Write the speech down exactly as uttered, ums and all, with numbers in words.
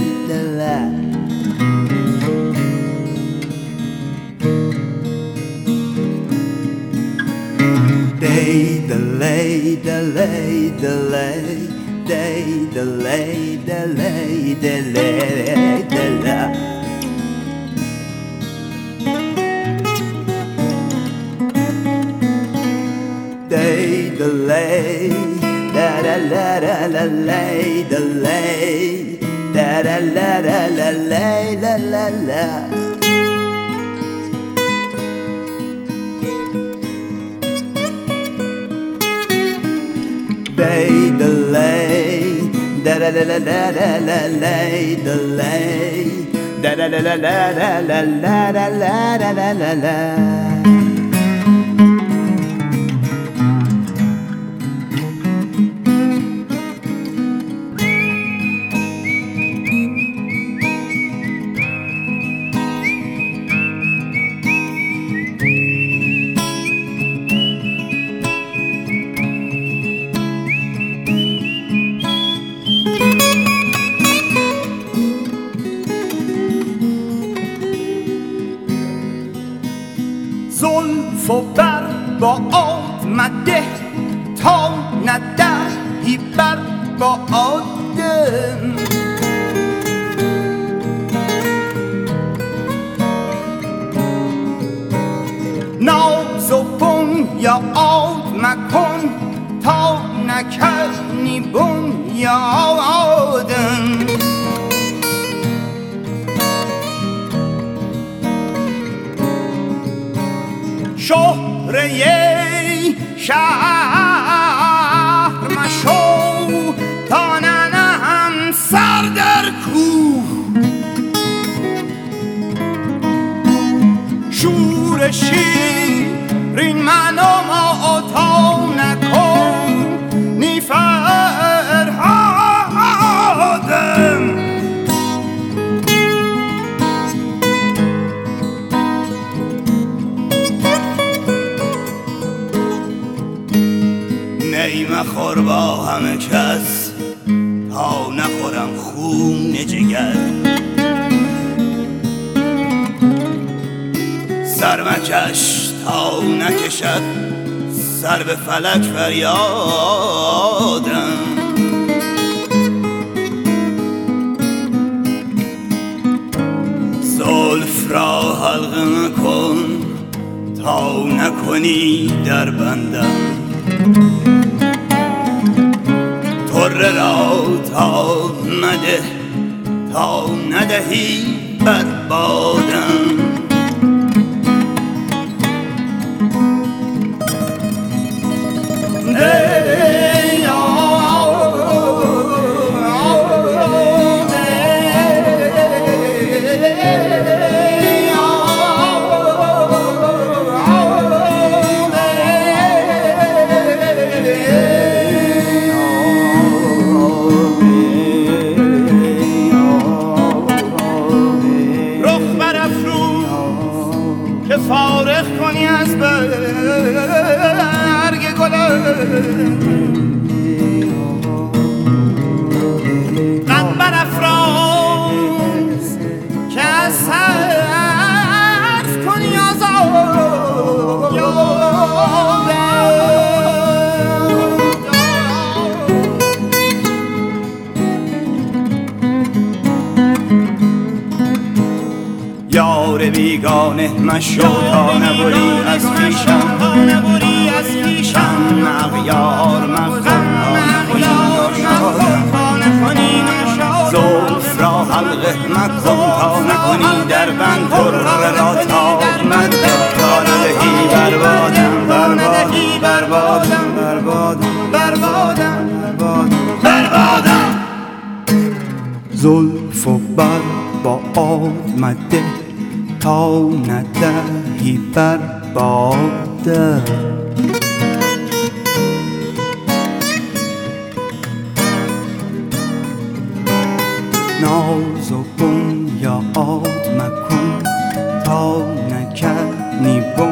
Day delay, delay, delay, day delay, delay, delay, delay. Day delay, da da la da la lay, delay, da da la da la lay, la la la. Day delay, da da da da da da da lay, delay, da da da da da da la la la la la la la. زلف و بر با آمده تا ندهی بر با آدم ناز و بنیاد مکن تا نکنی بنیادم شهره شهر مشو تا ننهم سر در کوه شور شیرین من و ما تا نکن نی فرهادم نی مخور با همه کس تا نخورم خون جگر سر مکش تا نکشد سر به فلک فریادم زلف را حلقه مکن تا نکنی در بندم طره را تا مده تا ندهی بر بادم فارغ کنی از برگ گلم غم برافراز که از حرف کنی آزاد یار بیگانه مشو تا نبری از پیشم اغیار مخم تا نکنی نشادم زلف را حلقه مکن تا نکنی در بند طره را تا مده تا ندهی بربادم بربادم بربادم بربادم بربادم زلف و بر با آمده تا ندهی بر بادم ناز و بنیاد مکن تا نکنی